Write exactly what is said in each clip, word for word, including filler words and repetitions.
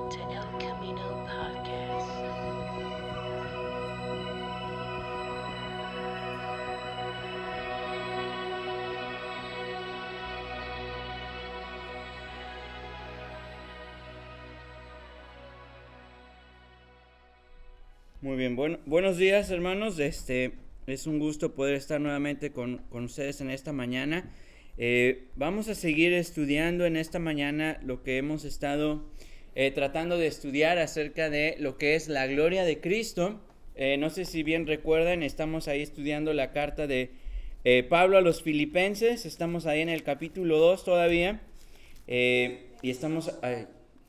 to El Camino Podcast. Muy bien, bueno, buenos días hermanos, este, es un gusto poder estar nuevamente con, con ustedes en esta mañana. Eh, vamos a seguir estudiando en esta mañana lo que hemos estado eh, tratando de estudiar acerca de lo que es la gloria de Cristo. Eh, no sé si bien recuerdan, estamos ahí estudiando la carta de eh, Pablo a los Filipenses, estamos ahí en el capítulo dos todavía, eh, y estamos... Ay,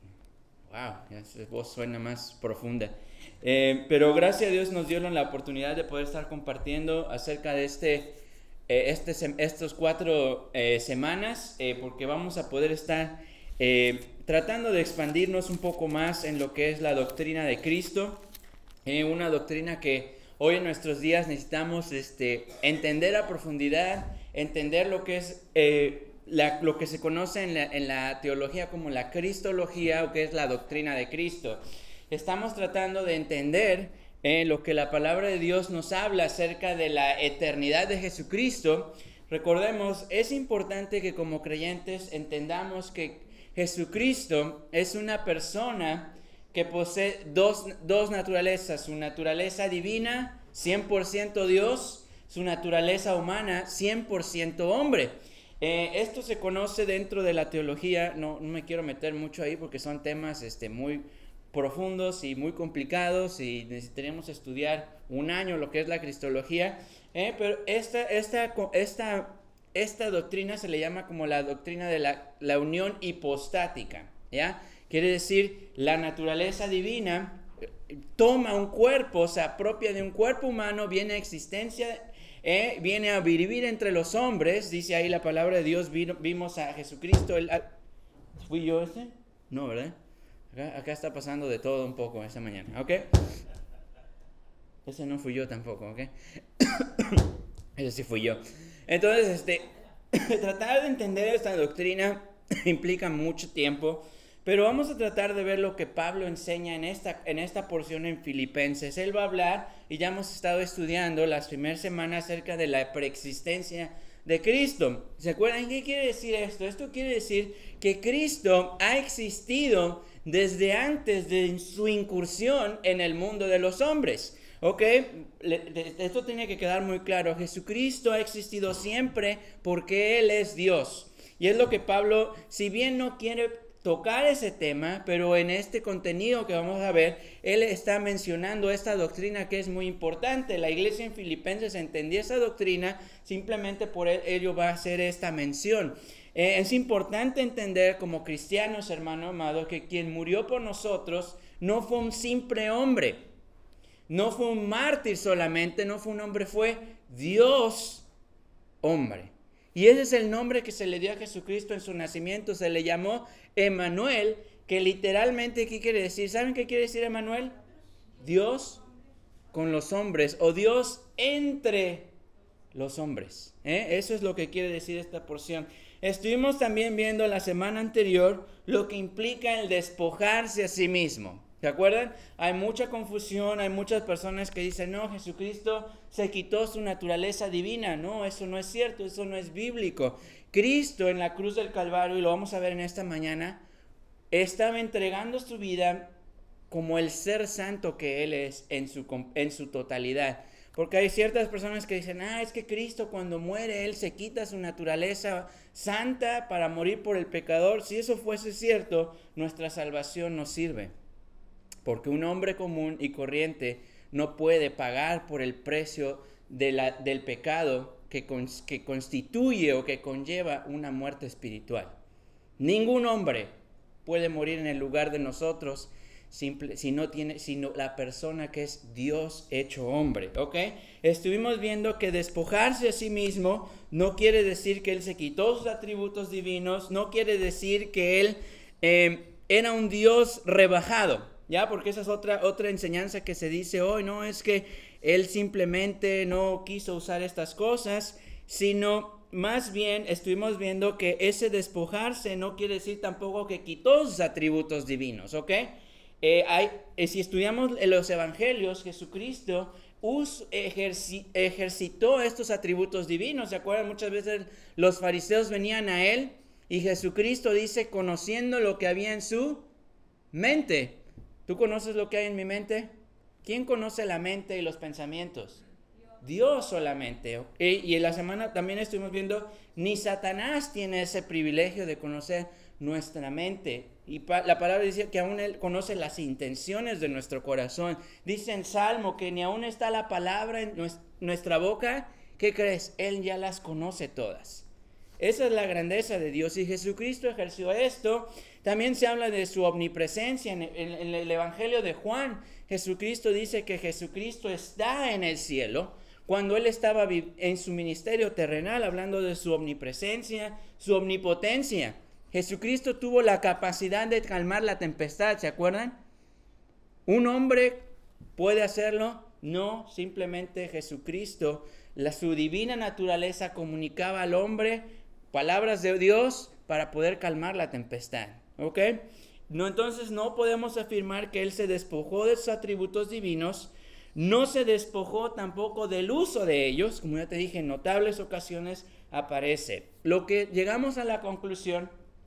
wow, ya esa voz suena más profunda. Eh, pero gracias a Dios nos dieron la oportunidad de poder estar compartiendo acerca de este, eh, este estos cuatro eh, semanas, eh, porque vamos a poder estar eh, tratando de expandirnos un poco más en lo que es la doctrina de Cristo, eh, una doctrina que hoy en nuestros días necesitamos este, entender a profundidad, entender lo que es eh, la, lo que se conoce en la, en la teología como la cristología, o que es la doctrina de Cristo. Estamos tratando de entender eh, lo que la palabra de Dios nos habla acerca de la eternidad de Jesucristo. Recordemos, es importante que como creyentes entendamos que Jesucristo es una persona que posee dos, dos naturalezas, su naturaleza divina, cien por ciento Dios, su naturaleza humana, cien por ciento hombre. Eh, esto se conoce dentro de la teología, no, no me quiero meter mucho ahí porque son temas este, muy profundos y muy complicados y necesitaríamos estudiar un año lo que es la cristología, eh, pero esta, esta, esta, esta doctrina se le llama como la doctrina de la, la unión hipostática, ¿ya? Quiere decir, la naturaleza divina toma un cuerpo, se apropia de un cuerpo humano, viene a existencia, eh, viene a vivir entre los hombres, dice ahí la palabra de Dios, vino, vimos a Jesucristo, el, ¿fui yo ese? No, ¿verdad? Acá, acá está pasando de todo un poco esta mañana, ¿ok? Ese no fui yo tampoco, ¿ok? Ese sí fui yo. Entonces, este, tratar de entender esta doctrina implica mucho tiempo, pero vamos a tratar de ver lo que Pablo enseña en esta, en esta porción en Filipenses. Él va a hablar, y ya hemos estado estudiando las primeras semanas acerca de la preexistencia de Cristo. ¿Se acuerdan qué quiere decir esto? Esto quiere decir que Cristo ha existido desde antes de su incursión en el mundo de los hombres. Ok, esto tiene que quedar muy claro. Jesucristo ha existido siempre porque Él es Dios. Y es lo que Pablo, si bien no quiere tocar ese tema, pero en este contenido que vamos a ver, él está mencionando esta doctrina que es muy importante. La iglesia en Filipenses entendía esa doctrina, simplemente por ello va a hacer esta mención. Eh, es importante entender como cristianos, hermano amado, que quien murió por nosotros no fue un simple hombre, no fue un mártir solamente, no fue un hombre, fue Dios hombre. Y ese es el nombre que se le dio a Jesucristo en su nacimiento, se le llamó Emmanuel, que literalmente, ¿qué quiere decir? ¿Saben qué quiere decir Emmanuel? Dios con los hombres, o Dios entre los hombres, ¿eh? Eso es lo que quiere decir esta porción. Estuvimos también viendo la semana anterior lo que implica el despojarse a sí mismo. ¿Se acuerdan? Hay mucha confusión, hay muchas personas que dicen, no, Jesucristo se quitó su naturaleza divina. No, eso no es cierto, eso no es bíblico. Cristo en la cruz del Calvario, y lo vamos a ver en esta mañana, estaba entregando su vida como el ser santo que Él es en su, en su totalidad. Porque hay ciertas personas que dicen, ah, es que Cristo cuando muere, Él se quita su naturaleza santa para morir por el pecador. Si eso fuese cierto, nuestra salvación no sirve. Porque un hombre común y corriente no puede pagar por el precio de la, del pecado que, con, que constituye o que conlleva una muerte espiritual. Ningún hombre puede morir en el lugar de nosotros simple, si no tiene, sino la persona que es Dios hecho hombre, ¿ok? Estuvimos viendo que despojarse a sí mismo no quiere decir que Él se quitó sus atributos divinos, no quiere decir que Él eh, era un Dios rebajado. Ya, porque esa es otra, otra enseñanza que se dice hoy, no es que Él simplemente no quiso usar estas cosas, sino más bien estuvimos viendo que ese despojarse no quiere decir tampoco que quitó sus atributos divinos, ¿ok? Eh, hay, eh, si estudiamos los evangelios, Jesucristo us, ejerci, ejercitó estos atributos divinos. ¿Se acuerdan? Muchas veces los fariseos venían a él y Jesucristo dice, conociendo lo que había en su mente. ¿Tú conoces lo que hay en mi mente? ¿Quién conoce la mente y los pensamientos? Dios solamente. Y en la semana también estuvimos viendo, ni Satanás tiene ese privilegio de conocer nuestra mente. Y pa- la palabra dice que aún Él conoce las intenciones de nuestro corazón. Dice en Salmo que ni aún está la palabra en nues- nuestra boca. ¿Qué crees? Él ya las conoce todas. Esa es la grandeza de Dios. Y Jesucristo ejerció esto. También se habla de su omnipresencia. En el, en el Evangelio de Juan, Jesucristo dice que Jesucristo está en el cielo. Cuando Él estaba en su ministerio terrenal, hablando de su omnipresencia, su omnipotencia. Jesucristo tuvo la capacidad de calmar la tempestad, ¿se acuerdan? ¿Un hombre puede hacerlo? No, simplemente Jesucristo, la, su divina naturaleza comunicaba al hombre palabras de Dios para poder calmar la tempestad, ¿ok? No, entonces no podemos afirmar que Él se despojó de sus atributos divinos, no se despojó tampoco del uso de ellos, como ya te dije, en notables ocasiones aparece. Lo que llegamos a la conclusión,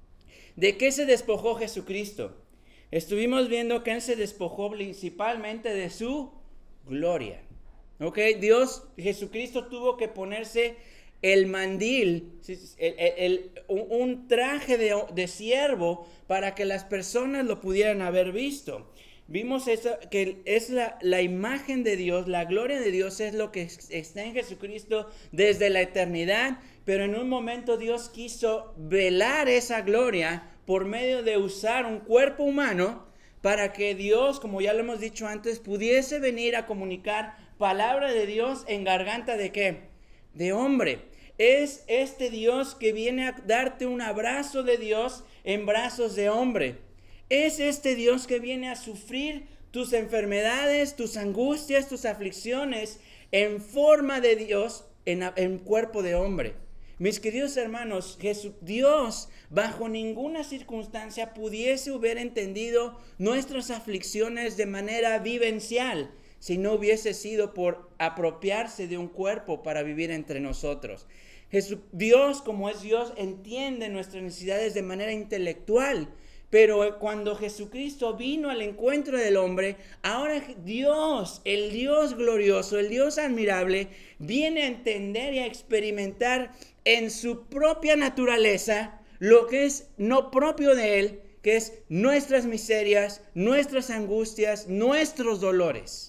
¿de qué se despojó Jesucristo? Estuvimos viendo que Él se despojó principalmente de su gloria. ¿Ok? Dios, Jesucristo tuvo que ponerse el mandil, el, el, el, un traje de, de siervo para que las personas lo pudieran haber visto. Vimos eso, que es la, la imagen de Dios, la gloria de Dios es lo que está en Jesucristo desde la eternidad, pero en un momento Dios quiso velar esa gloria por medio de usar un cuerpo humano para que Dios, como ya lo hemos dicho antes, pudiese venir a comunicar palabra de Dios en garganta de ¿qué? De hombre. Es este Dios que viene a darte un abrazo de Dios en brazos de hombre. Es este Dios que viene a sufrir tus enfermedades, tus angustias, tus aflicciones en forma de Dios, en, en cuerpo de hombre. Mis queridos hermanos, Jesús, Dios bajo ninguna circunstancia pudiese haber entendido nuestras aflicciones de manera vivencial si no hubiese sido por apropiarse de un cuerpo para vivir entre nosotros. Jesús, Dios, como es Dios, entiende nuestras necesidades de manera intelectual. Pero cuando Jesucristo vino al encuentro del hombre, ahora Dios, el Dios glorioso, el Dios admirable, viene a entender y a experimentar en su propia naturaleza lo que es no propio de Él, que es nuestras miserias, nuestras angustias, nuestros dolores.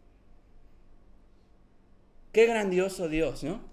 Qué grandioso Dios, ¿no?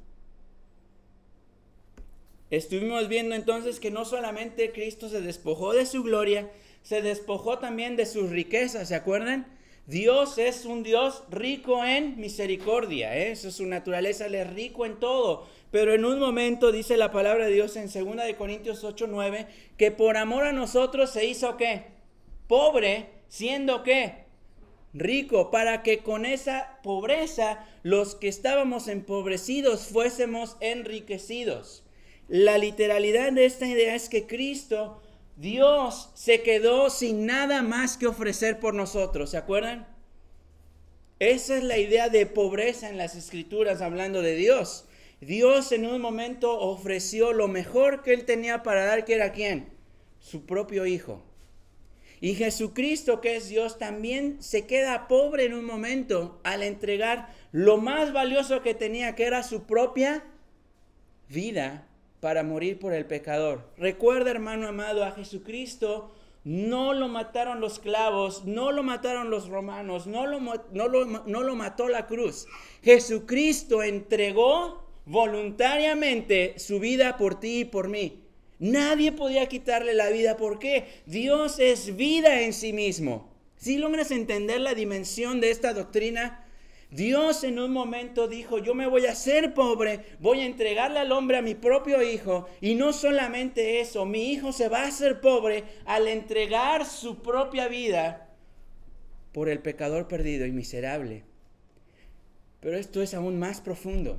Estuvimos viendo entonces que no solamente Cristo se despojó de su gloria, se despojó también de sus riquezas, ¿se acuerdan? Dios es un Dios rico en misericordia, ¿eh? Eso es su naturaleza, Él es rico en todo. Pero en un momento dice la palabra de Dios en segunda de Corintios ocho nueve, que por amor a nosotros se hizo ¿qué? Pobre, siendo ¿qué? Rico, para que con esa pobreza los que estábamos empobrecidos fuésemos enriquecidos. La literalidad de esta idea es que Cristo, Dios, se quedó sin nada más que ofrecer por nosotros, ¿se acuerdan? Esa es la idea de pobreza en las Escrituras hablando de Dios. Dios en un momento ofreció lo mejor que Él tenía para dar, que era ¿quién? Su propio Hijo. Y Jesucristo, que es Dios, también se queda pobre en un momento al entregar lo más valioso que tenía, que era su propia vida, para morir por el pecador. Recuerda, hermano amado, a Jesucristo no lo mataron los clavos, no lo mataron los romanos, no lo, no lo, no lo mató la cruz. Jesucristo entregó voluntariamente su vida por ti y por mí. Nadie podía quitarle la vida. ¿Por qué? Dios es vida en sí mismo. ¿Sí logras entender la dimensión de esta doctrina? Dios en un momento dijo, yo me voy a hacer pobre, voy a entregarle al hombre a mi propio hijo, y no solamente eso, mi hijo se va a hacer pobre al entregar su propia vida por el pecador perdido y miserable. Pero esto es aún más profundo.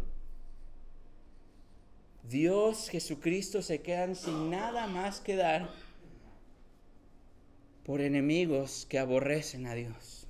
Dios, Jesucristo se quedan sin nada más que dar por enemigos que aborrecen a Dios.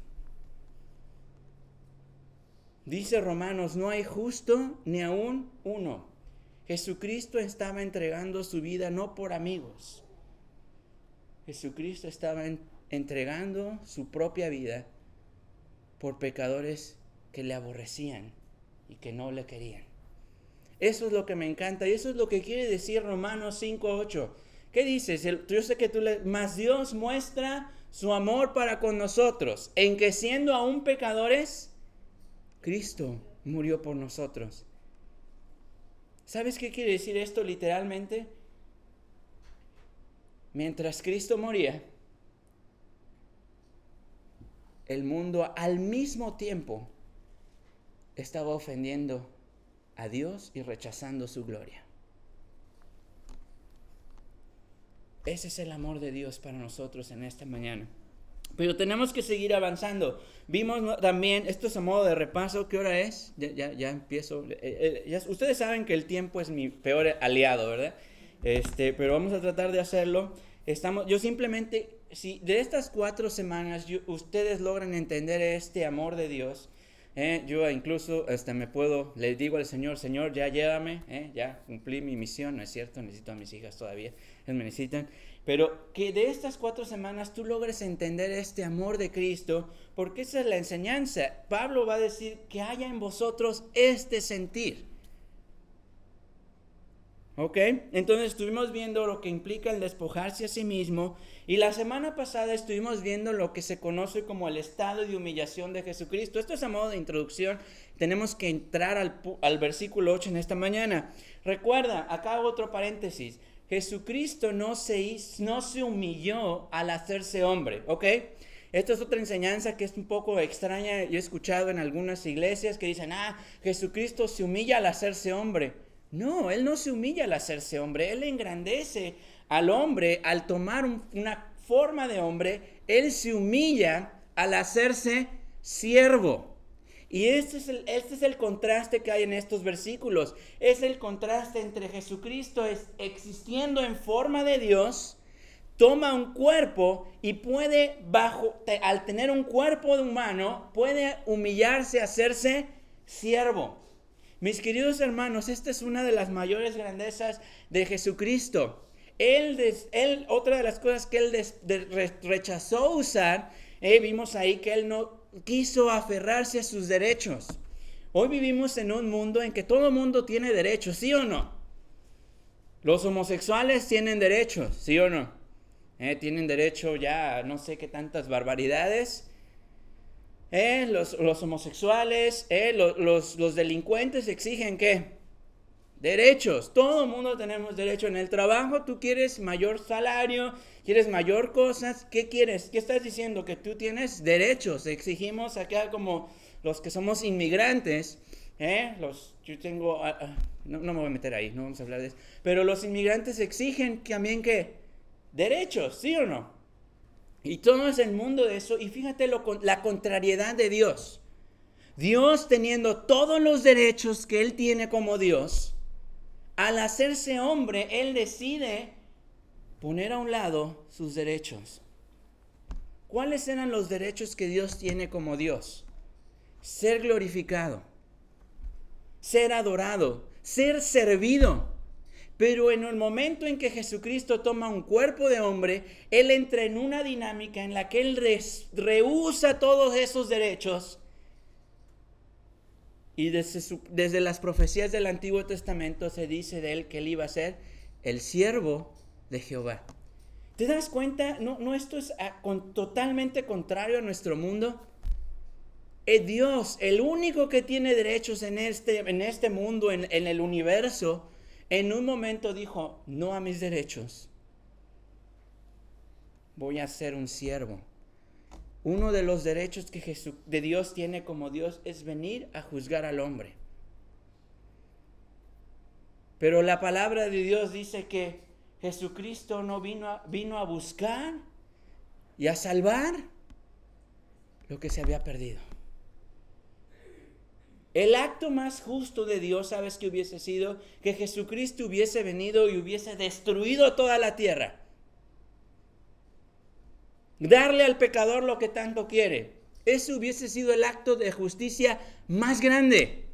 Dice Romanos, no hay justo ni aún uno. Jesucristo estaba entregando su vida no por amigos. Jesucristo estaba en, entregando su propia vida por pecadores que le aborrecían y que no le querían. Eso es lo que me encanta y eso es lo que quiere decir Romanos cinco ocho. ¿Qué dices? Yo sé que tú le... Mas Dios muestra su amor para con nosotros, en que siendo aún pecadores, Cristo murió por nosotros. ¿Sabes qué quiere decir esto literalmente? Mientras Cristo moría, el mundo al mismo tiempo estaba ofendiendo a Dios y rechazando su gloria. Ese es el amor de Dios para nosotros en esta mañana. Pero tenemos que seguir avanzando. Vimos también, esto es a modo de repaso, ¿qué hora es? Ya, ya, ya empiezo. Eh, eh, ya, ustedes saben que el tiempo es mi peor aliado, ¿verdad? Este, pero vamos a tratar de hacerlo. Estamos, yo simplemente, si de estas cuatro semanas yo, ustedes logran entender este amor de Dios, eh, yo incluso hasta me puedo, le digo al Señor, Señor, ya llévame, eh, ya cumplí mi misión, ¿no es cierto? Necesito a mis hijas todavía, ellas me necesitan. Pero que de estas cuatro semanas tú logres entender este amor de Cristo, porque esa es la enseñanza. Pablo va a decir que haya en vosotros este sentir. ¿Ok? Entonces estuvimos viendo lo que implica el despojarse a sí mismo, y la semana pasada estuvimos viendo lo que se conoce como el estado de humillación de Jesucristo. Esto es a modo de introducción. Tenemos que entrar al, al versículo ocho en esta mañana. Recuerda, acá otro paréntesis. Jesucristo no se, hizo, no se humilló al hacerse hombre, ¿ok? Esta es otra enseñanza que es un poco extraña. Yo he escuchado en algunas iglesias que dicen, ah, Jesucristo se humilla al hacerse hombre. No, Él no se humilla al hacerse hombre. Él engrandece al hombre al tomar un, una forma de hombre. Él se humilla al hacerse siervo. Y este es, el, este es el contraste que hay en estos versículos. Es el contraste entre Jesucristo es, existiendo en forma de Dios, toma un cuerpo y puede, bajo, te, al tener un cuerpo de humano, puede humillarse, hacerse siervo. Mis queridos hermanos, esta es una de las mayores grandezas de Jesucristo. Él, des, él otra de las cosas que Él des, de, re, rechazó usar, eh, vimos ahí que Él no quiso aferrarse a sus derechos. Hoy vivimos en un mundo en que todo mundo tiene derechos, ¿sí o no? Los homosexuales tienen derechos, ¿sí o no? Eh, tienen derecho ya a no sé qué tantas barbaridades. Eh, los, los homosexuales, eh, los, los, los delincuentes exigen ¿qué? Derechos. Todo el mundo tenemos derecho. En el trabajo tú quieres mayor salario, quieres mayor cosas. ¿Qué quieres? ¿Qué estás diciendo? Que tú tienes derechos. Exigimos acá como los que somos inmigrantes. ¿eh? Los, yo tengo, uh, uh, no, no me voy a meter ahí, no vamos a hablar de eso. Pero los inmigrantes exigen también ¿qué? Derechos, ¿sí o no? Y todo es el mundo de eso. Y fíjate lo, la contrariedad de Dios. Dios teniendo todos los derechos que Él tiene como Dios, al hacerse hombre, Él decide poner a un lado sus derechos. ¿Cuáles eran los derechos que Dios tiene como Dios? Ser glorificado, ser adorado, ser servido. Pero en el momento en que Jesucristo toma un cuerpo de hombre, Él entra en una dinámica en la que Él res, rehúsa todos esos derechos. Y desde, su, desde las profecías del Antiguo Testamento se dice de Él que Él iba a ser el siervo de Jehová. ¿Te das cuenta? No, no esto es a, con, totalmente contrario a nuestro mundo. Es Dios, el único que tiene derechos en este, en este mundo, en, en el universo, en un momento dijo, no a mis derechos. Voy a ser un siervo. Uno de los derechos que Jesús, de Dios tiene como Dios es venir a juzgar al hombre. Pero la palabra de Dios dice que Jesucristo no vino a, vino a buscar y a salvar lo que se había perdido. El acto más justo de Dios, ¿sabes qué hubiese sido? Que Jesucristo hubiese venido y hubiese destruido toda la tierra. darle al pecador lo que tanto quiere. Ese hubiese sido el acto de justicia más grande.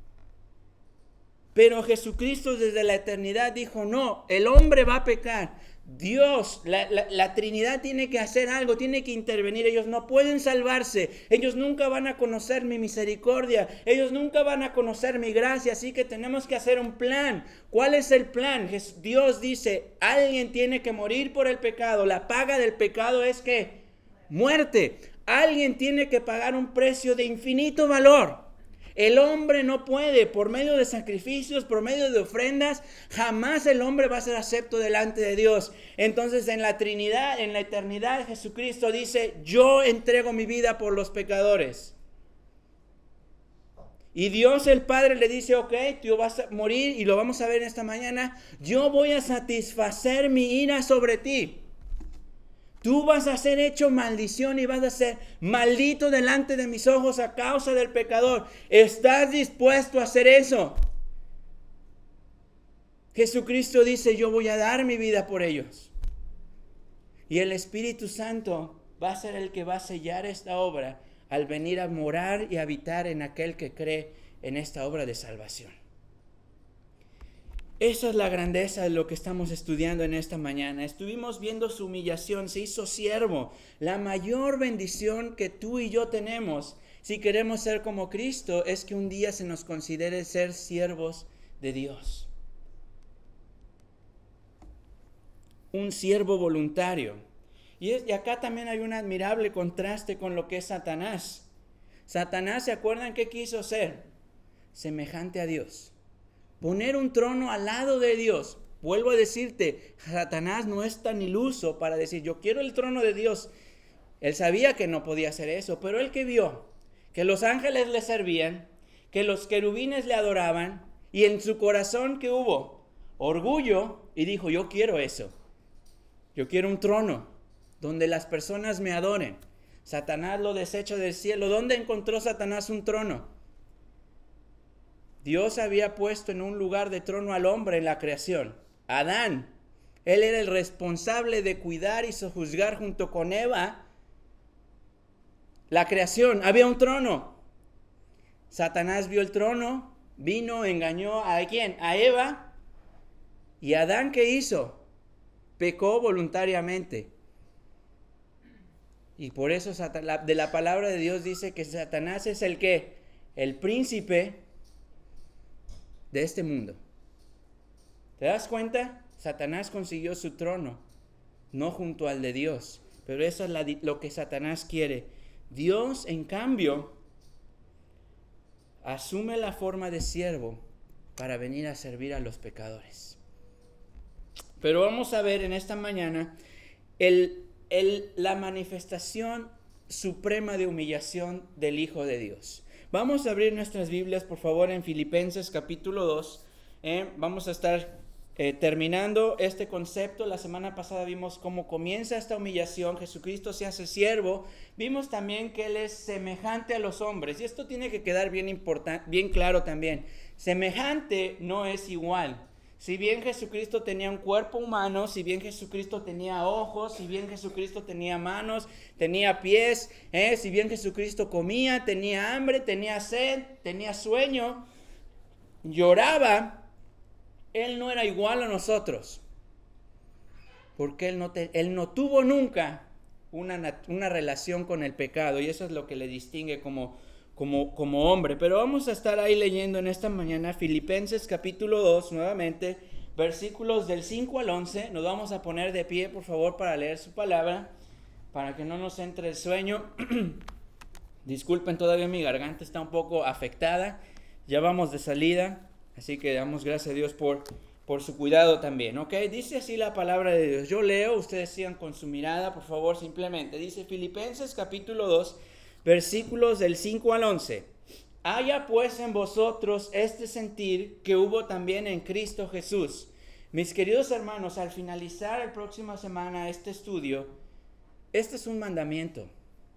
Pero Jesucristo desde la eternidad dijo, no, el hombre va a pecar. Dios, la, la, la Trinidad tiene que hacer algo, tiene que intervenir. Ellos no pueden salvarse. Ellos nunca van a conocer mi misericordia. Ellos nunca van a conocer mi gracia. Así que tenemos que hacer un plan. ¿Cuál es el plan? Dios dice, alguien tiene que morir por el pecado. La paga del pecado es que muerte. Alguien tiene que pagar un precio de infinito valor. El hombre no puede, por medio de sacrificios, por medio de ofrendas, jamás el hombre va a ser acepto delante de Dios. Entonces en la Trinidad, en la eternidad, Jesucristo dice, yo entrego mi vida por los pecadores. Y Dios el Padre le dice, ok, tú vas a morir y lo vamos a ver esta mañana. Yo voy a satisfacer mi ira sobre ti. Tú vas a ser hecho maldición y vas a ser maldito delante de mis ojos a causa del pecador. ¿Estás dispuesto a hacer eso? Jesucristo dice, yo voy a dar mi vida por ellos. Y el Espíritu Santo va a ser el que va a sellar esta obra al venir a morar y habitar en aquel que cree en esta obra de salvación. Esa es la grandeza de lo que estamos estudiando en esta mañana. Estuvimos viendo su humillación, se hizo siervo. La mayor bendición que tú y yo tenemos, si queremos ser como Cristo, es que un día se nos considere ser siervos de Dios. Un siervo voluntario. Y, es, y acá también hay un admirable contraste con lo que es Satanás. Satanás, ¿se acuerdan qué quiso ser? Semejante a Dios. Poner un trono al lado de Dios. Vuelvo a decirte, Satanás no es tan iluso para decir, yo quiero el trono de Dios. Él sabía que no podía hacer eso, pero él que vio que los ángeles le servían, que los querubines le adoraban, y en su corazón que hubo orgullo, y dijo, yo quiero eso. Yo quiero un trono donde las personas me adoren. Satanás lo desecha del cielo. ¿Dónde encontró Satanás un trono? Dios había puesto en un lugar de trono al hombre en la creación. Adán. Él era el responsable de cuidar y sojuzgar junto con Eva la creación. Había un trono. Satanás vio el trono, vino, engañó ¿a quién? A Eva. ¿Y Adán qué hizo? Pecó voluntariamente. Y por eso de la palabra de Dios dice que Satanás es el que, el príncipe de este mundo. ¿Te das cuenta? Satanás consiguió su trono, no junto al de Dios. Pero eso es la, lo que Satanás quiere. Dios, en cambio, asume la forma de siervo para venir a servir a los pecadores. Pero vamos a ver en esta mañana el, el, la manifestación suprema de humillación del Hijo de Dios. Vamos a abrir nuestras Biblias, por favor, en Filipenses capítulo dos. Eh, vamos a estar eh, terminando este concepto. La semana pasada vimos cómo comienza esta humillación. Jesucristo se hace siervo. Vimos también que Él es semejante a los hombres. Y esto tiene que quedar bien, importan- bien claro también. Semejante no es igual. Si bien Jesucristo tenía un cuerpo humano, si bien Jesucristo tenía ojos, si bien Jesucristo tenía manos, tenía pies, eh, si bien Jesucristo comía, tenía hambre, tenía sed, tenía sueño, lloraba, Él no era igual a nosotros. Porque Él no, te, él no tuvo nunca una, una relación con el pecado, y eso es lo que le distingue como Como, como hombre. Pero vamos a estar ahí leyendo en esta mañana Filipenses capítulo dos nuevamente, versículos del cinco al once. Nos vamos a poner de pie, por favor, para leer su palabra, para que no nos entre el sueño. Disculpen, todavía mi garganta está un poco afectada, ya vamos de salida, así que damos gracias a Dios por, por su cuidado también, ¿ok? Dice así la palabra de Dios. Yo leo, ustedes sigan con su mirada, por favor, simplemente. Dice Filipenses capítulo dos, versículos del cinco al once. Haya pues en vosotros este sentir que hubo también en Cristo Jesús. Mis queridos hermanos, al finalizar la próxima semana este estudio, este es un mandamiento.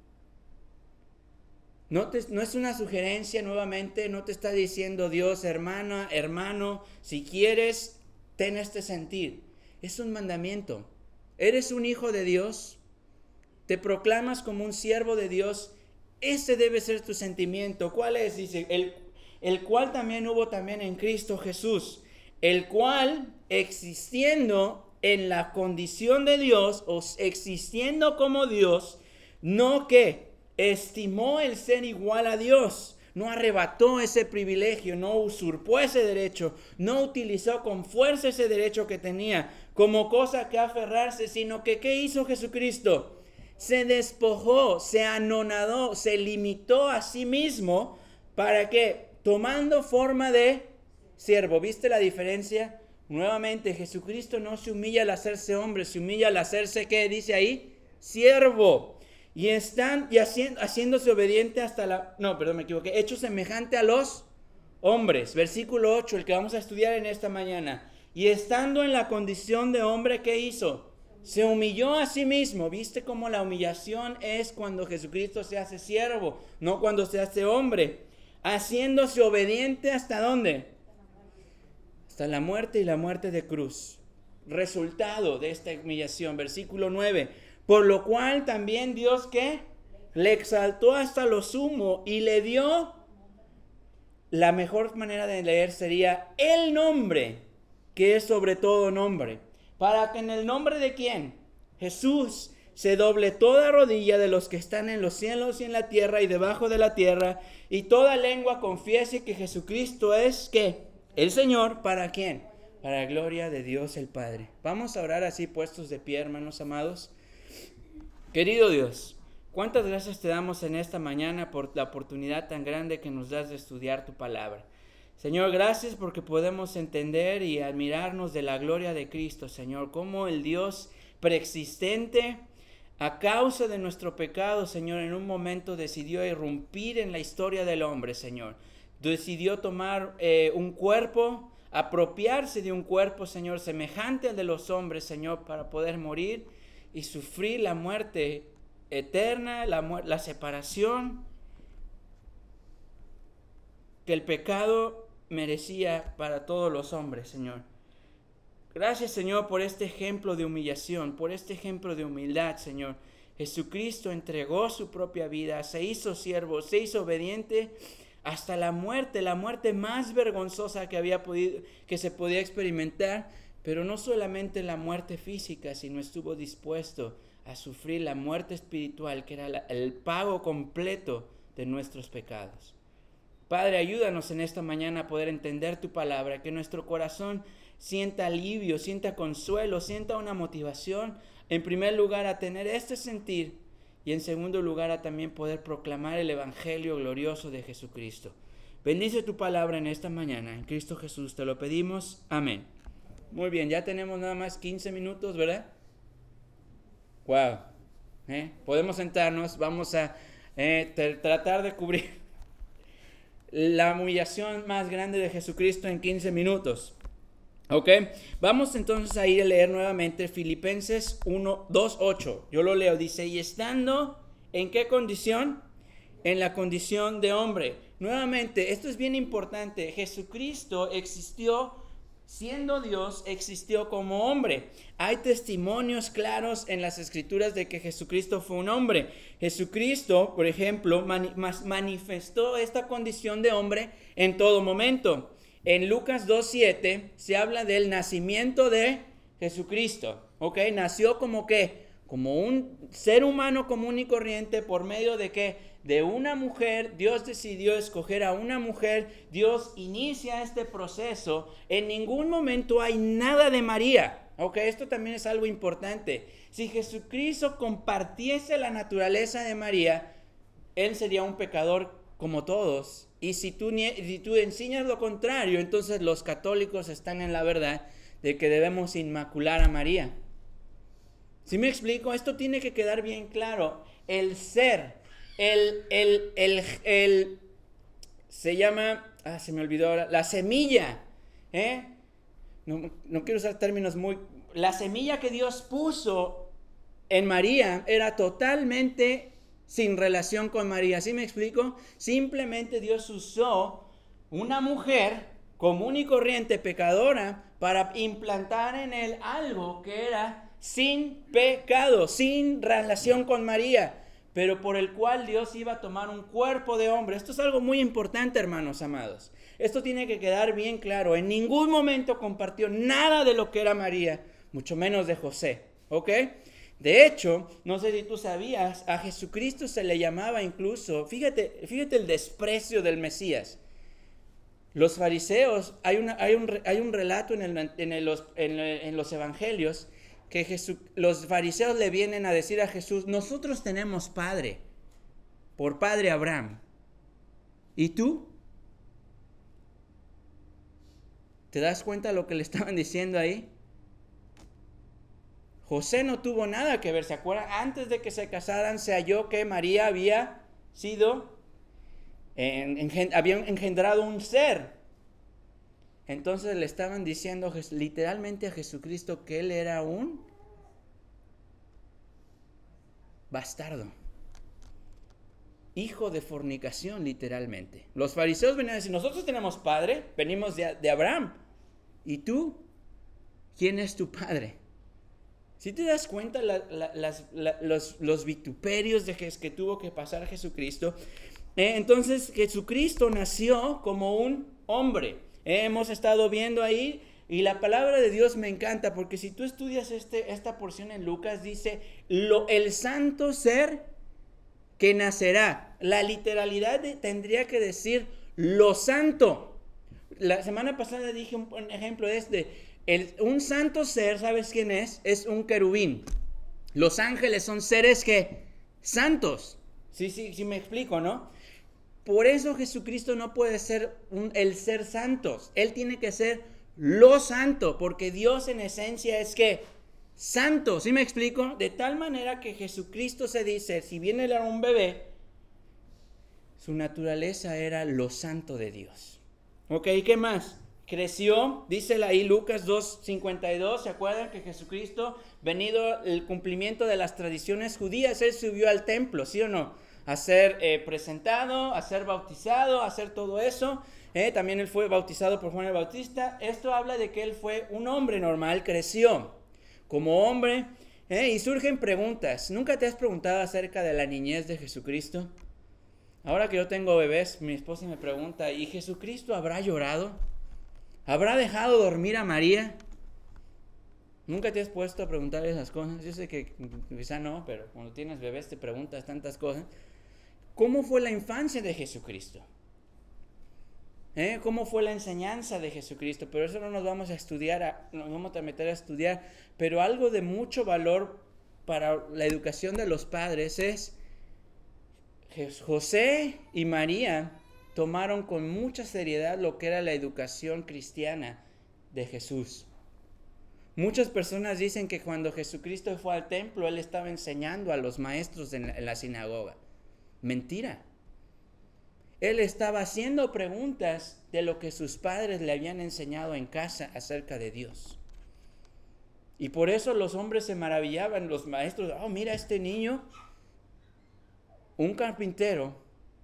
No, te, no es una sugerencia nuevamente, no te está diciendo Dios, hermana, hermano, si quieres, ten este sentir. Es un mandamiento. ¿Eres un hijo de Dios? te proclamas como un siervo de Dios, ese debe ser tu sentimiento. ¿Cuál es? Dice, el, el cual también hubo también en Cristo Jesús, el cual existiendo en la condición de Dios, o existiendo como Dios, no que estimó el ser igual a Dios, no arrebató ese privilegio, no usurpó ese derecho, no utilizó con fuerza ese derecho que tenía como cosa que aferrarse, sino que ¿qué hizo Jesucristo? Se despojó, se anonadó, se limitó a sí mismo. ¿Para qué? Tomando forma de siervo. ¿Viste la diferencia? Nuevamente, Jesucristo no se humilla al hacerse hombre, se humilla al hacerse, ¿qué dice ahí? Siervo. Y están y haciendo, haciéndose obediente hasta la... No, perdón, me equivoqué. Hecho semejante a los hombres. Versículo ocho, el que vamos a estudiar en esta mañana. Y estando en la condición de hombre, ¿qué hizo? Se humilló a sí mismo. ¿Viste cómo la humillación es cuando Jesucristo se hace siervo, no cuando se hace hombre? Haciéndose obediente ¿hasta dónde? Hasta la muerte y la muerte de cruz. Resultado de esta humillación. Versículo nueve. Por lo cual también Dios, ¿qué? Le exaltó hasta lo sumo y le dio, la mejor manera de leer sería el nombre, que es sobre todo nombre. Para que en el nombre de ¿quién? Jesús, se doble toda rodilla de los que están en los cielos y en la tierra y debajo de la tierra, y toda lengua confiese que Jesucristo es, ¿qué? El Señor. ¿Para quién? Para gloria de Dios el Padre. Vamos a orar así puestos de pie, hermanos amados. Querido Dios, cuántas gracias te damos en esta mañana por la oportunidad tan grande que nos das de estudiar tu palabra. Señor, gracias porque podemos entender y admirarnos de la gloria de Cristo, Señor, como el Dios preexistente, a causa de nuestro pecado, Señor, en un momento decidió irrumpir en la historia del hombre, Señor. Decidió tomar eh, un cuerpo, apropiarse de un cuerpo, Señor, semejante al de los hombres, Señor, para poder morir y sufrir la muerte eterna, la, mu- la separación que el pecado merecía para todos los hombres, Señor. Gracias, Señor, por este ejemplo de humillación, por este ejemplo de humildad, Señor. Jesucristo entregó su propia vida, se hizo siervo, se hizo obediente hasta la muerte, la muerte más vergonzosa que había podido, que se podía experimentar. Pero no solamente la muerte física, sino estuvo dispuesto a sufrir la muerte espiritual, que era la, el pago completo de nuestros pecados. Padre, ayúdanos en esta mañana a poder entender tu palabra, que nuestro corazón sienta alivio, sienta consuelo, sienta una motivación, en primer lugar a tener este sentir, y en segundo lugar a también poder proclamar el evangelio glorioso de Jesucristo. Bendice tu palabra en esta mañana, en Cristo Jesús te lo pedimos, amén. Muy bien, ya tenemos nada más quince minutos, ¿verdad? Wow. ¿Eh? Podemos sentarnos, vamos a eh, t- tratar de cubrir la humillación más grande de Jesucristo en quince minutos. ¿Ok? Vamos entonces a ir a leer nuevamente Filipenses uno, dos, ocho. Yo lo leo, dice, y estando, ¿en qué condición? En la condición de hombre. Nuevamente, esto es bien importante. Jesucristo existió siendo Dios, existió como hombre. Hay testimonios claros en las escrituras de que Jesucristo fue un hombre. Jesucristo, por ejemplo, mani- manifestó esta condición de hombre en todo momento. En Lucas dos siete se habla del nacimiento de Jesucristo. ¿Ok? Nació como ¿qué? Como un ser humano común y corriente. ¿Por medio de qué? De una mujer. Dios decidió escoger a una mujer. Dios inicia este proceso. En ningún momento hay nada de María. Ok, esto también es algo importante. Si Jesucristo compartiese la naturaleza de María, Él sería un pecador como todos. Y si tú, si tú enseñas lo contrario, entonces los católicos están en la verdad de que debemos inmacular a María. ¿Sí me explico? Esto tiene que quedar bien claro. El ser, el, el, el, el, se llama, ah, se me olvidó ahora, la semilla, ¿eh? No, no quiero usar términos muy, la semilla que Dios puso en María era totalmente sin relación con María. ¿Sí me explico? Simplemente Dios usó una mujer común y corriente, pecadora, para implantar en él algo que era sin pecado, sin relación con María, pero por el cual Dios iba a tomar un cuerpo de hombre. Esto es algo muy importante, hermanos amados. Esto tiene que quedar bien claro. En ningún momento compartió nada de lo que era María, mucho menos de José, ¿ok? De hecho, no sé si tú sabías, a Jesucristo se le llamaba incluso, fíjate, fíjate el desprecio del Mesías. Los fariseos, hay, una, hay, un, hay un relato en, el, en, el, en, el, en los evangelios que Jesús, los fariseos le vienen a decir a Jesús, nosotros tenemos padre, por padre Abraham. ¿Y tú? ¿Te das cuenta de lo que le estaban diciendo ahí? José no tuvo nada que ver, ¿se acuerdan? Antes de que se casaran se halló que María había sido, en, en, había engendrado un ser. Entonces le estaban diciendo literalmente a Jesucristo que él era un bastardo, hijo de fornicación, literalmente. Los fariseos venían a decir, nosotros tenemos padre, venimos de, de Abraham. ¿Y tú? ¿Quién es tu padre? Si te das cuenta la, la, las, la, los, los vituperios de que, que tuvo que pasar Jesucristo, eh, entonces Jesucristo nació como un hombre. Eh, hemos estado viendo ahí y la palabra de Dios me encanta porque si tú estudias este, esta porción en Lucas dice lo, el santo ser que nacerá. La literalidad de, tendría que decir lo santo. La semana pasada dije un, un ejemplo de este. El, un santo ser, ¿sabes quién es? Es un querubín. Los ángeles son seres que santos. Sí, sí, sí me explico, ¿no? Por eso Jesucristo no puede ser un, el ser santos. Él tiene que ser lo santo, porque Dios en esencia es que santo. ¿Sí me explico? De tal manera que Jesucristo se dice, si bien él era un bebé, su naturaleza era lo santo de Dios. ¿Ok? ¿Qué más? Creció, dice ahí Lucas dos cincuenta y dos, ¿se acuerdan que Jesucristo, venido el cumplimiento de las tradiciones judías, él subió al templo, ¿sí o no? A ser eh, presentado, a ser bautizado, a hacer todo eso. Eh, también él fue bautizado por Juan el Bautista. Esto habla de que él fue un hombre normal, creció como hombre. Eh, y surgen preguntas. ¿Nunca te has preguntado acerca de la niñez de Jesucristo? Ahora que yo tengo bebés, mi esposa me pregunta, ¿y Jesucristo habrá llorado? ¿Habrá dejado dormir a María? ¿Nunca te has puesto a preguntar esas cosas? Yo sé que quizá no, pero cuando tienes bebés te preguntas tantas cosas. ¿Cómo fue la infancia de Jesucristo? ¿Eh? ¿Cómo fue la enseñanza de Jesucristo? Pero eso no nos vamos a estudiar, a, nos vamos a meter a estudiar. Pero algo de mucho valor para la educación de los padres es José y María tomaron con mucha seriedad lo que era la educación cristiana de Jesús. Muchas personas dicen que cuando Jesucristo fue al templo, él estaba enseñando a los maestros en la, en la sinagoga. Mentira. Él estaba haciendo preguntas de lo que sus padres le habían enseñado en casa acerca de Dios. Y por eso los hombres se maravillaban, los maestros, oh, mira este niño, un carpintero,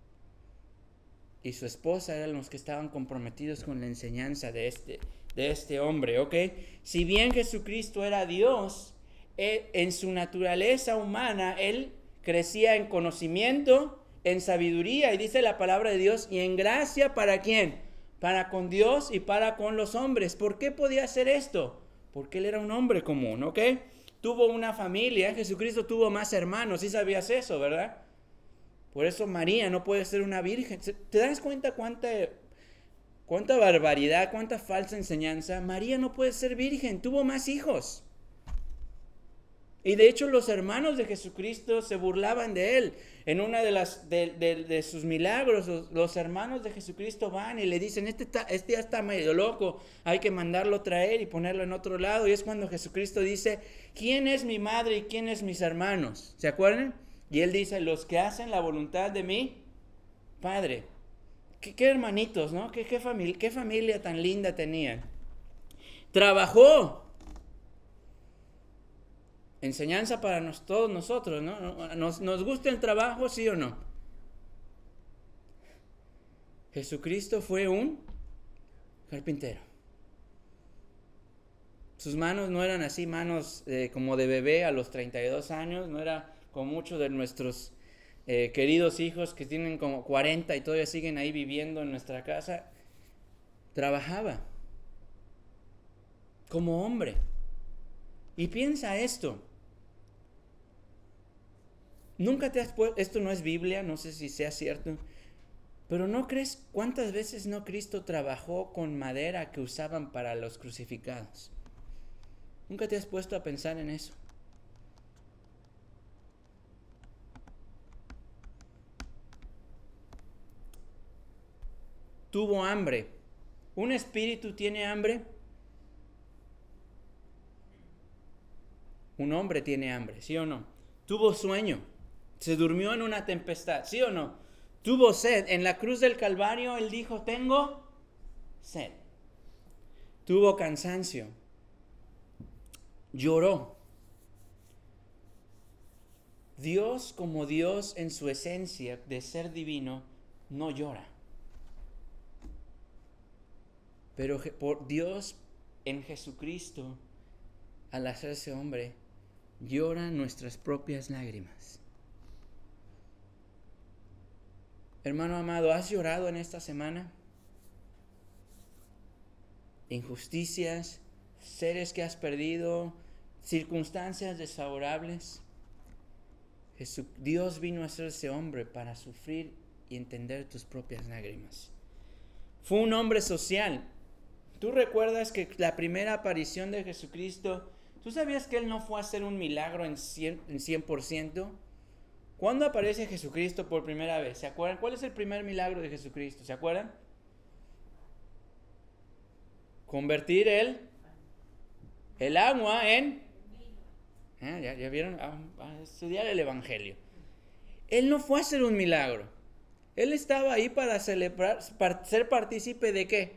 y su esposa eran los que estaban comprometidos con la enseñanza de este, de este hombre, ¿ok? Si bien Jesucristo era Dios, él, en su naturaleza humana, él crecía en conocimiento, en sabiduría, y dice la palabra de Dios, y en gracia, ¿para quién? Para con Dios y para con los hombres. ¿Por qué podía hacer esto? Porque él era un hombre común, ¿ok? Tuvo una familia, Jesucristo tuvo más hermanos, ¿sí sabías eso, verdad? Por eso María no puede ser una virgen. ¿Te das cuenta cuánta, cuánta barbaridad, cuánta falsa enseñanza? María no puede ser virgen, tuvo más hijos. Y de hecho los hermanos de Jesucristo se burlaban de él. En una de, las, de, de, de sus milagros, los, los hermanos de Jesucristo van y le dicen, este, está, este ya está medio loco, hay que mandarlo traer y ponerlo en otro lado. Y es cuando Jesucristo dice, ¿quién es mi madre y quién es mis hermanos? ¿Se acuerdan? Y él dice, los que hacen la voluntad de mi Padre. ¿Qué, qué hermanitos, ¿no? ¿Qué, qué, familia, ¿Qué familia tan linda tenían? Trabajó. Enseñanza para nos, todos nosotros, ¿no? ¿Nos, ¿Nos gusta el trabajo, sí o no? Jesucristo fue un carpintero. Sus manos no eran así, manos eh, como de bebé a los treinta y dos años, no era como muchos de nuestros eh, queridos hijos que tienen como cuarenta y todavía siguen ahí viviendo en nuestra casa. Trabajaba como hombre. Y piensa esto. Nunca te has puesto, esto no es Biblia, no sé si sea cierto, pero ¿no crees cuántas veces no Cristo trabajó con madera que usaban para los crucificados? ¿Nunca te has puesto a pensar en eso? Tuvo hambre. ¿Un espíritu tiene hambre? Un hombre tiene hambre, ¿sí o no? Tuvo sueño. Se durmió en una tempestad, ¿sí o no? Tuvo sed. En la cruz del Calvario él dijo, tengo sed. Tuvo cansancio. Lloró. Dios, como Dios en su esencia de ser divino, no llora. Pero por Dios en Jesucristo, al hacerse hombre, llora nuestras propias lágrimas. Hermano amado, ¿has llorado en esta semana? Injusticias, seres que has perdido, circunstancias desfavorables. Jesús, Dios vino a hacerse hombre para sufrir y entender tus propias lágrimas. Fue un hombre social. ¿Tú recuerdas que la primera aparición de Jesucristo, tú sabías que Él no fue a hacer un milagro en cien por ciento? ¿Cuándo aparece Jesucristo por primera vez? ¿Se acuerdan? ¿Cuál es el primer milagro de Jesucristo? ¿Se acuerdan? Convertir el, el agua en... ¿Eh? ¿Ya, ya vieron? A, a estudiar el Evangelio. Él no fue a hacer un milagro. Él estaba ahí para celebrar, para ser partícipe de ¿qué?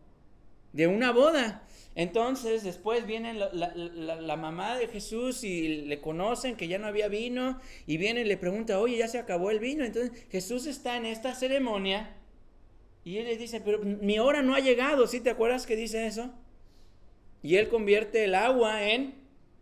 De una boda. Entonces después viene la, la, la, la mamá de Jesús y le conocen que ya no había vino y viene y le pregunta, oye, ya se acabó el vino. Entonces Jesús está en esta ceremonia y él le dice, pero mi hora no ha llegado. ¿Sí te acuerdas que dice eso? Y él convierte el agua en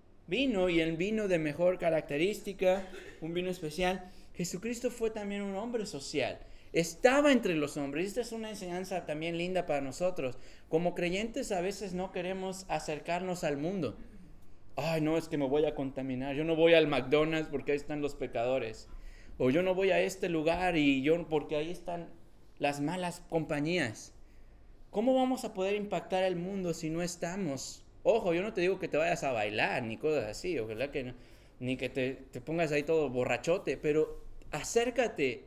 vino, y el vino de mejor característica, un vino especial. Jesucristo fue también un hombre social. Estaba entre los hombres. Esta es una enseñanza también linda para nosotros. Como creyentes a veces no queremos acercarnos al mundo. Ay, no, es que me voy a contaminar. Yo no voy al McDonald's porque ahí están los pecadores. O yo no voy a este lugar y yo porque ahí están las malas compañías. ¿Cómo vamos a poder impactar el mundo si no estamos? Ojo, yo no te digo que te vayas a bailar ni cosas así. Ojalá que no, ni que te, te pongas ahí todo borrachote. Pero acércate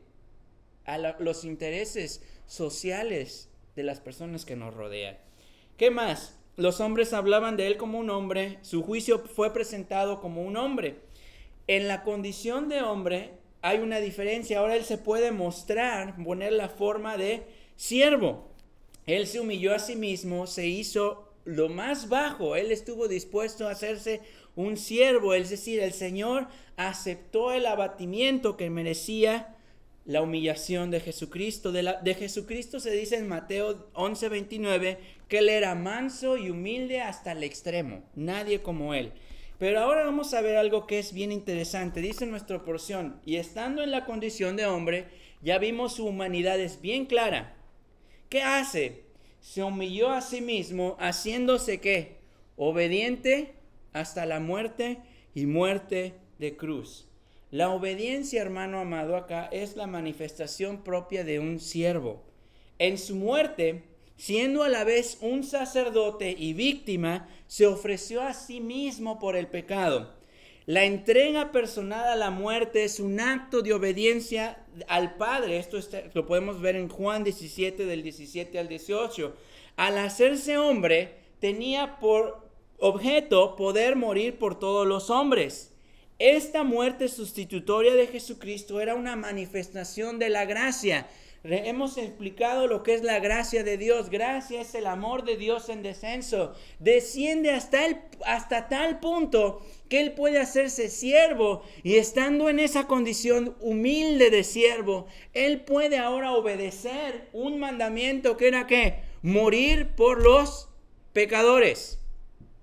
a la, los intereses sociales de las personas que nos rodean. ¿Qué más? Los hombres hablaban de él como un hombre, su juicio fue presentado como un hombre. En la condición de hombre hay una diferencia. Ahora él se puede mostrar, poner la forma de siervo. Él se humilló a sí mismo, se hizo lo más bajo. Él estuvo dispuesto a hacerse un siervo, es decir, el Señor aceptó el abatimiento que merecía la humillación de Jesucristo. De, la, de Jesucristo se dice en Mateo once veintinueve que él era manso y humilde hasta el extremo, nadie como él. Pero ahora vamos a ver algo que es bien interesante. Dice nuestra porción, y estando en la condición de hombre, ya vimos su humanidad es bien clara. ¿Qué hace? Se humilló a sí mismo, haciéndose ¿qué? Obediente hasta la muerte y muerte de cruz. La obediencia, hermano amado, acá es la manifestación propia de un siervo. En su muerte, siendo a la vez un sacerdote y víctima, se ofreció a sí mismo por el pecado. La entrega personal a la muerte es un acto de obediencia al Padre. Esto está, lo podemos ver en Juan diecisiete, del diecisiete al dieciocho. Al hacerse hombre, tenía por objeto poder morir por todos los hombres. Esta muerte sustitutoria de Jesucristo era una manifestación de la gracia. Hemos explicado lo que es la gracia de Dios. Gracia es el amor de Dios en descenso. Desciende hasta, el, hasta tal punto que Él puede hacerse siervo. Y estando en esa condición humilde de siervo, Él puede ahora obedecer un mandamiento que era ¿qué? Morir por los pecadores.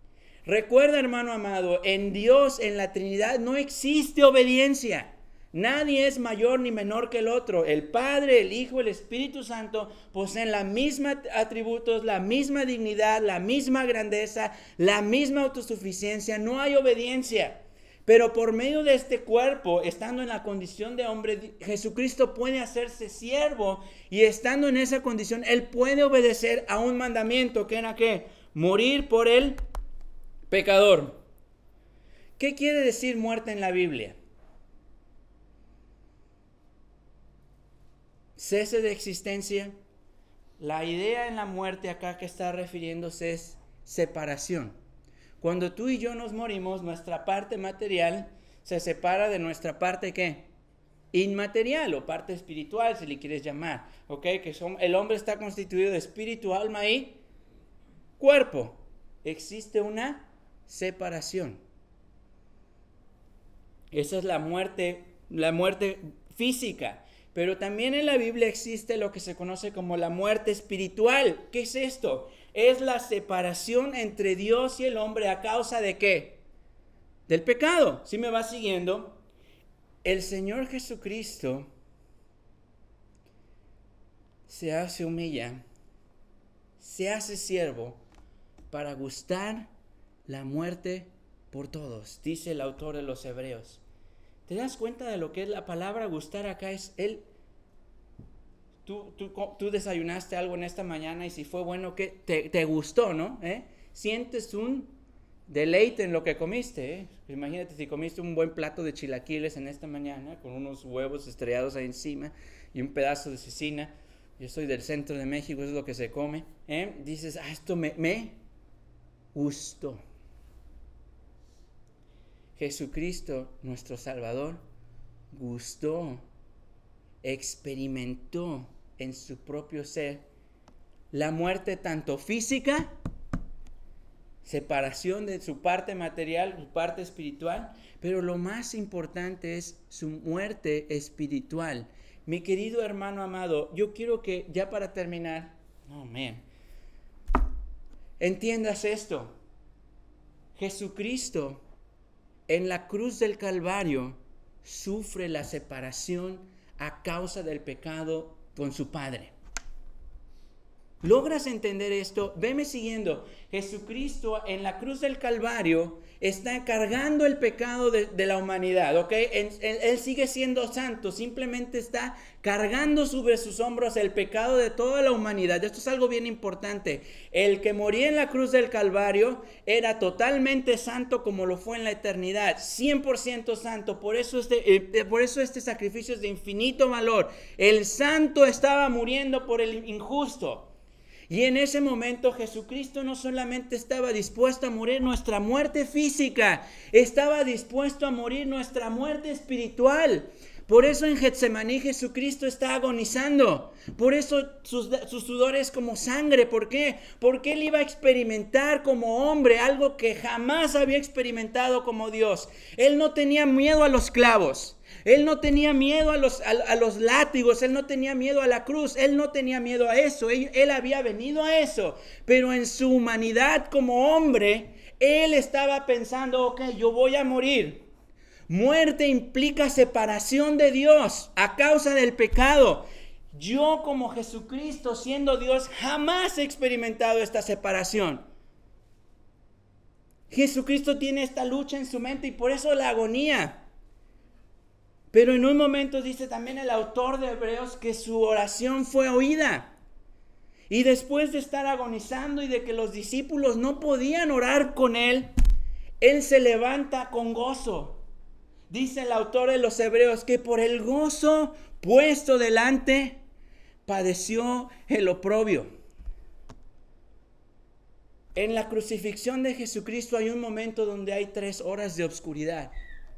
Recuerda, hermano amado, en Dios, en la Trinidad, no existe obediencia. Nadie es mayor ni menor que el otro. El Padre, el Hijo, el Espíritu Santo poseen la misma atributos, la misma dignidad, la misma grandeza, la misma autosuficiencia. No hay obediencia. Pero por medio de este cuerpo, estando en la condición de hombre, Jesucristo puede hacerse siervo, y estando en esa condición, Él puede obedecer a un mandamiento, que era ¿qué? Morir por el pecador. ¿Qué quiere decir muerte en la Biblia? Cese de existencia. La idea en la muerte acá que está refiriéndose es separación. Cuando tú y yo nos morimos, nuestra parte material se separa de nuestra parte ¿qué? Inmaterial, o parte espiritual, si le quieres llamar. ¿Ok? Que son, el hombre está constituido de espíritu, alma y cuerpo. Existe una separación. Esa es la muerte, la muerte física. Pero también en la Biblia existe lo que se conoce como la muerte espiritual. ¿Qué es esto? Es la separación entre Dios y el hombre a causa de ¿qué? Del pecado. ¿Sí me va siguiendo? El Señor Jesucristo se hace humilla, se hace siervo para gustar la muerte por todos, dice el autor de los Hebreos. ¿Te das cuenta de lo que es la palabra gustar acá? Es él. Tú, tú, tú desayunaste algo en esta mañana y si fue bueno, que te, te gustó, ¿no? ¿Eh? Sientes un deleite en lo que comiste, ¿eh? Imagínate si comiste un buen plato de chilaquiles en esta mañana con unos huevos estrellados ahí encima y un pedazo de cecina. Yo soy del centro de México, eso es lo que se come, ¿eh? Dices, ah, esto me, me gustó. Jesucristo, nuestro Salvador, gustó, experimentó en su propio ser la muerte tanto física, separación de su parte material, su parte espiritual, pero lo más importante es su muerte espiritual. Mi querido hermano amado, yo quiero que ya para terminar, oh man, entiendas esto. Jesucristo en la cruz del Calvario sufre la separación a causa del pecado con su Padre. ¿Logras entender esto? Veme siguiendo. Jesucristo en la cruz del Calvario está cargando el pecado de, de la humanidad, ¿ok? Él, él, él sigue siendo santo, simplemente está cargando sobre sus hombros el pecado de toda la humanidad. Esto es algo bien importante. El que moría en la cruz del Calvario era totalmente santo como lo fue en la eternidad, cien por ciento santo. Por eso este, eh, por eso este sacrificio es de infinito valor. El santo estaba muriendo por el injusto. Y en ese momento Jesucristo no solamente estaba dispuesto a morir nuestra muerte física, estaba dispuesto a morir nuestra muerte espiritual. Por eso en Getsemaní Jesucristo está agonizando. Por eso sus, sus sudor es como sangre. ¿Por qué? Porque Él iba a experimentar como hombre algo que jamás había experimentado como Dios. Él no tenía miedo a los clavos. Él no tenía miedo a los, a, a los látigos, Él no tenía miedo a la cruz, Él no tenía miedo a eso, él, él había venido a eso, pero en su humanidad como hombre, Él estaba pensando, ok, yo voy a morir. Muerte implica separación de Dios a causa del pecado. Yo como Jesucristo, siendo Dios, jamás he experimentado esta separación. Jesucristo tiene esta lucha en su mente y por eso la agonía. Pero en un momento dice también el autor de Hebreos que su oración fue oída. Y después de estar agonizando y de que los discípulos no podían orar con él, él se levanta con gozo. Dice el autor de los Hebreos que por el gozo puesto delante padeció el oprobio. En la crucifixión de Jesucristo hay un momento donde hay tres horas de oscuridad.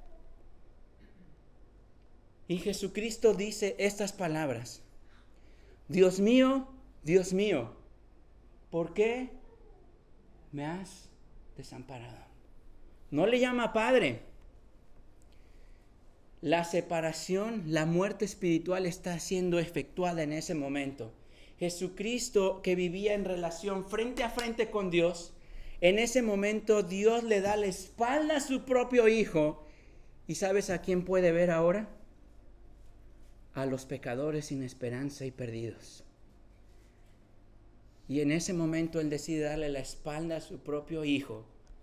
Y Jesucristo dice estas palabras: Dios mío, Dios mío, ¿por qué me has desamparado? No le llama Padre. La separación, la muerte espiritual está siendo efectuada en ese momento. Jesucristo, que vivía en relación frente a frente con Dios, En ese momento Dios le da la espalda a su propio Hijo. ¿Y sabes a quién puede ver ahora? A los pecadores sin esperanza y perdidos. Y en ese momento Él decide darle la espalda a su propio Hijo.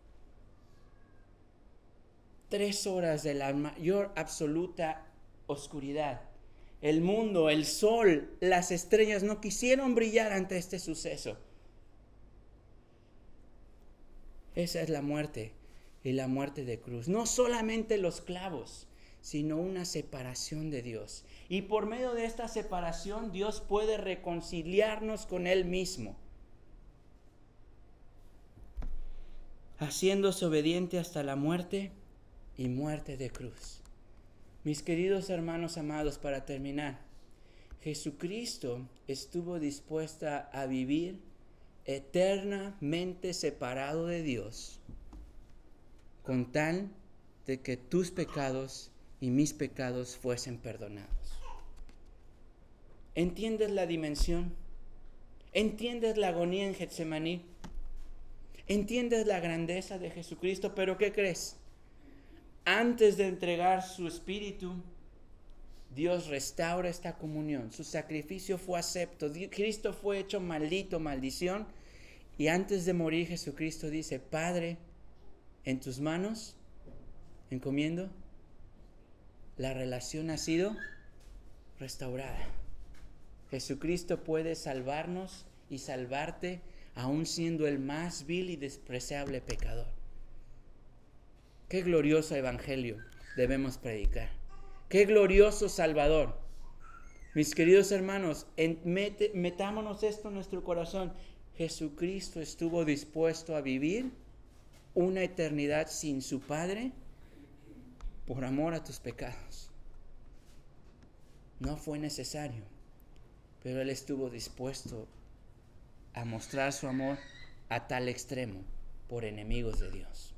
Tres horas de la mayor absoluta oscuridad. El mundo, el sol, las estrellas no quisieron brillar ante este suceso. Esa es la muerte, y la muerte de cruz. No solamente los clavos, sino una separación de Dios. Y por medio de esta separación, Dios puede reconciliarnos con Él mismo, haciéndose obediente hasta la muerte y muerte de cruz. Mis queridos hermanos amados, para terminar, Jesucristo estuvo dispuesta a vivir eternamente separado de Dios, con tal de que tus pecados y mis pecados fuesen perdonados. ¿Entiendes la dimensión? ¿Entiendes la agonía en Getsemaní? ¿Entiendes la grandeza de Jesucristo? ¿Pero qué crees? Antes de entregar su espíritu, Dios restaura esta comunión. Su sacrificio fue acepto. Cristo fue hecho maldito, maldición. Y antes de morir, Jesucristo dice: Padre, en tus manos encomiendo. La relación ha sido restaurada. Jesucristo puede salvarnos y salvarte, aun siendo el más vil y despreciable pecador. Qué glorioso evangelio debemos predicar. Qué glorioso Salvador. Mis queridos hermanos, en, mete, metámonos esto en nuestro corazón. Jesucristo estuvo dispuesto a vivir una eternidad sin su Padre por amor a tus pecados. No fue necesario, pero Él estuvo dispuesto a mostrar su amor a tal extremo por enemigos de Dios.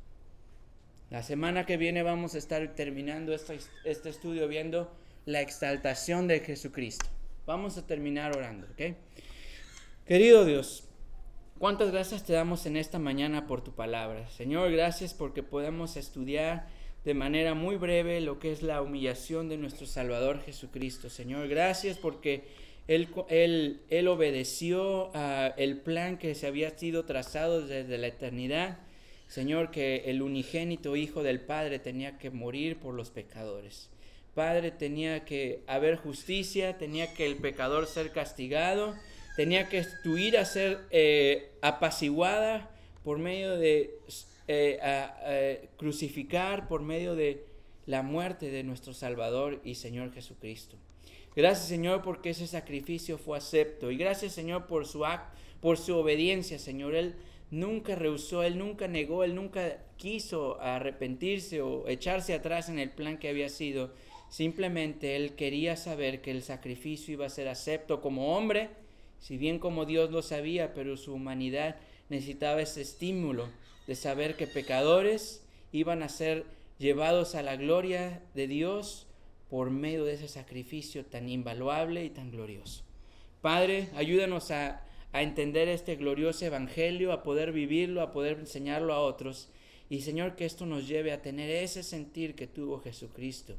La semana que viene vamos a estar terminando este, este estudio viendo la exaltación de Jesucristo. Vamos a terminar orando, ¿ok? Querido Dios, cuántas gracias te damos en esta mañana por tu palabra. Señor, gracias porque podemos estudiar de manera muy breve lo que es la humillación de nuestro Salvador Jesucristo. Señor, gracias porque Él, él, él obedeció uh, el plan que se había sido trazado desde la eternidad. Señor, que el unigénito Hijo del Padre tenía que morir por los pecadores. Padre, tenía que haber justicia, tenía que el pecador ser castigado, tenía que tu ira ser eh, apaciguada por medio de eh, a, a, crucificar, por medio de la muerte de nuestro Salvador y Señor Jesucristo. Gracias, Señor, porque ese sacrificio fue acepto. Y gracias, Señor, por su act, por su obediencia, Señor. Él nunca rehusó, Él nunca negó, Él nunca quiso arrepentirse o echarse atrás en el plan que había sido. Simplemente Él quería saber que el sacrificio iba a ser acepto como hombre, si bien como Dios lo sabía, pero su humanidad necesitaba ese estímulo de saber que pecadores iban a ser llevados a la gloria de Dios por medio de ese sacrificio tan invaluable y tan glorioso. Padre, ayúdanos a a entender este glorioso evangelio, a poder vivirlo, a poder enseñarlo a otros. Y Señor, que esto nos lleve a tener ese sentir que tuvo Jesucristo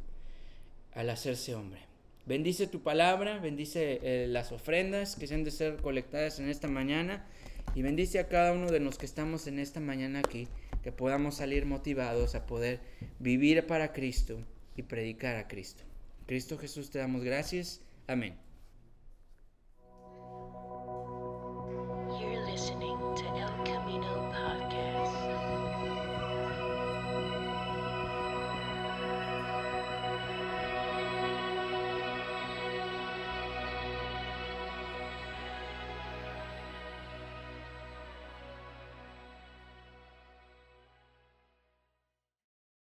al hacerse hombre. Bendice tu palabra, bendice eh, las ofrendas que se han de ser colectadas en esta mañana, y bendice a cada uno de los que estamos en esta mañana aquí, que podamos salir motivados a poder vivir para Cristo y predicar a Cristo. Cristo Jesús, te damos gracias. Amén. You're listening to El Camino Podcast.